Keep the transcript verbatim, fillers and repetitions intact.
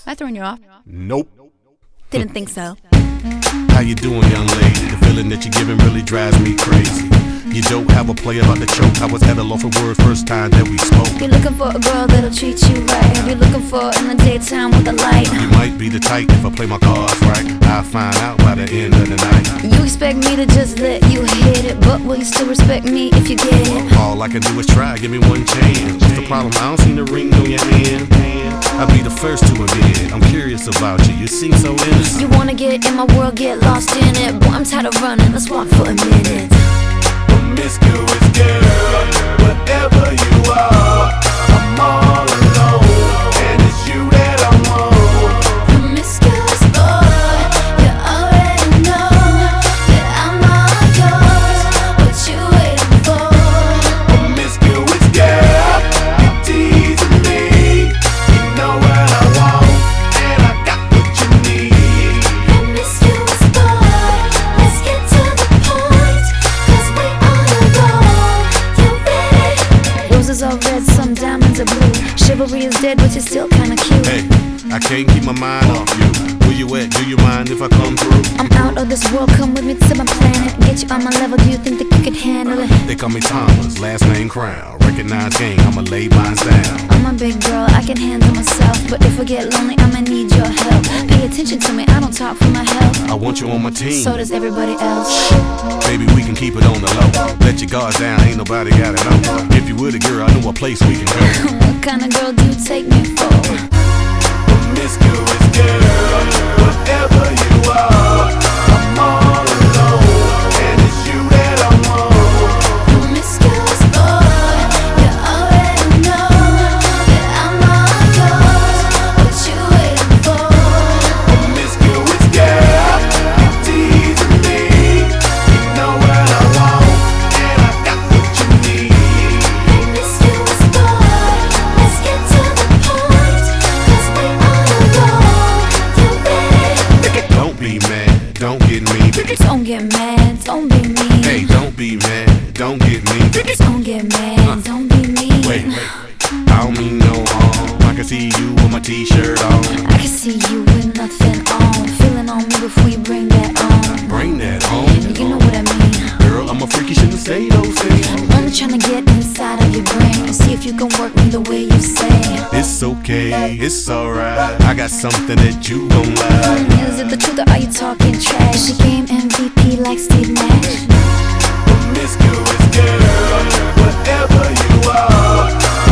I thrown you off? Nope. Didn't think so. How you doing, young lady? The feeling that you're giving really drives me crazy. You don't have a play about the choke. I was at a loss for words first time that we spoke. You're looking for a girl that'll treat you right. You're looking for in the daytime with the light. You might be the type if I play my cards right. I'll find out by the end of the night. You expect me to just let you hit it, but will you still respect me if you get it? All I can do is try, give me one chance. What's the problem? I don't see the ring on your hand. I'll be the first to admit I'm curious about you, you seem so innocent. You wanna get in my world, get lost in it. Boy, I'm tired of running, let's walk for a minute. Promiscuous girl, whatever you are, I'm all alone, and it's you that I want. Promiscuous boy, you already know that I'm all yours. What you waiting for? Promiscuous girl, you teasing me. You know what I want, and I got what you need. Promiscuous boy, let's get to the point, 'cause we on a roll. You ready? Roses are red, some diamonds are blue. Chivalry is dead, but you're still kinda cute. Hey, I can't keep my mind off you. Where you at? Do you mind if I come through? I'm out of this world, come with me to my planet. Get you on my level, do you think that you can handle it? They call me Thomas, last name Crown. Recognize game, I'ma lay mine down. I'm a big girl, I can handle myself. But if I get lonely, I'ma need your help. Pay attention to me, I don't talk for my health. I want you on my team. So does everybody else. Baby, we can keep it on the low. Let your guard down, ain't nobody gotta know. If you were the girl, I know a place we can go. What kind of girl do you take me for? Promiscuous girl, whatever you are, I'm all alone, and it's you that I want. Promiscuous boy, you already know that I'm all yours. What you waiting for? Promiscuous girl, you teasing me. You know what I want, and I got what you need. Promiscuous boy, let's get to the point, 'cause we on a roll. You ready? Don't be mad, don't get me. Don't get mad, don't be mean. Hey, don't be mad, don't get me. Don't get mad, don't be mean. Wait, wait, I don't mean no harm. I can see you with my t-shirt on. I can see you with nothing on. Feeling on me before you bring that on. Bring that home. You know what I mean. Girl, I'm a freak, you shouldn't say those things. Only trying to get inside of your brain and see if you can work me the way you say. It's okay, it's alright. I got something that you gon' like. Is it the truth or are you talking trash? Is your game M V P like Steve Nash? Promiscuous girl, whatever you are,